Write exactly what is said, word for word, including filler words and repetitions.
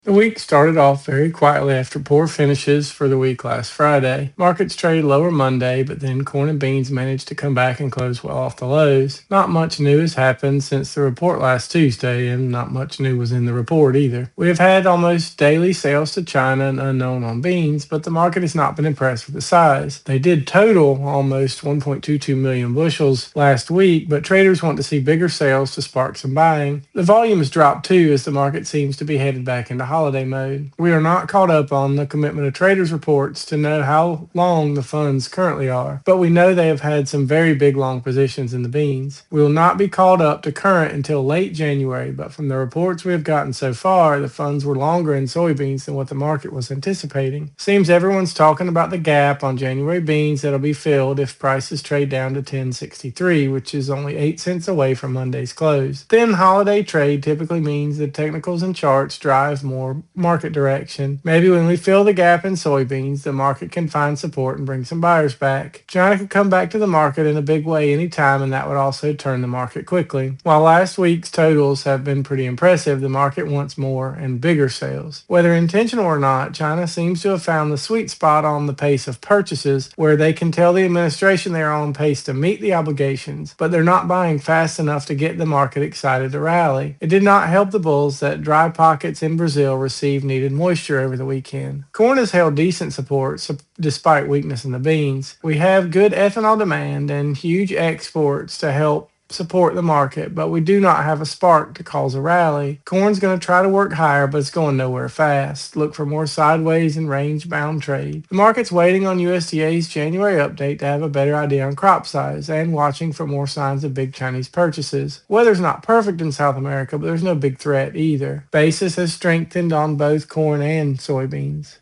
The week started off very quietly after poor finishes for the week last Friday. Markets traded lower Monday, but then corn and beans managed to come back and close well off the lows. Not much new has happened since the report last Tuesday, and not much new was in the report either. We have had almost daily sales to China and unknown on beans, but the market has not been impressed with the size. They did total almost one point two two million bushels last week, but traders want to see bigger sales to spark some buying. The volume has dropped too as the market seems to be headed back into holiday mode. We are not caught up on the commitment of traders reports to know how long the funds currently are, but we know they have had some very big long positions in the beans. We will not be called up to current until late January, but from the reports we have gotten so far, the funds were longer in soybeans than what the market was anticipating. Seems everyone's talking about the gap on January beans that'll be filled if prices trade down to ten sixty-three, which is only eight cents away from Monday's close. Then holiday trade typically means the technicals and charts drive more market direction. Maybe when we fill the gap in soybeans, the market can find support and bring some buyers back. China could come back to the market in a big way anytime, and that would also turn the market quickly. While last week's totals have been pretty impressive, the market wants more and bigger sales. Whether intentional or not, China seems to have found the sweet spot on the pace of purchases where they can tell the administration they are on pace to meet the obligations, but they're not buying fast enough to get the market excited to rally. It did not help the bulls that dry pockets in Brazil received needed moisture over the weekend. Corn has held decent support so despite weakness in the beans. We have good ethanol demand and huge exports to help support the market, but we do not have a spark to cause a rally. Corn's going to try to work higher, but it's going nowhere fast. Look for more sideways and range-bound trade. The market's waiting on U S D A's January update to have a better idea on crop size and watching for more signs of big Chinese purchases. Weather's not perfect in South America, but there's no big threat either. Basis has strengthened on both corn and soybeans.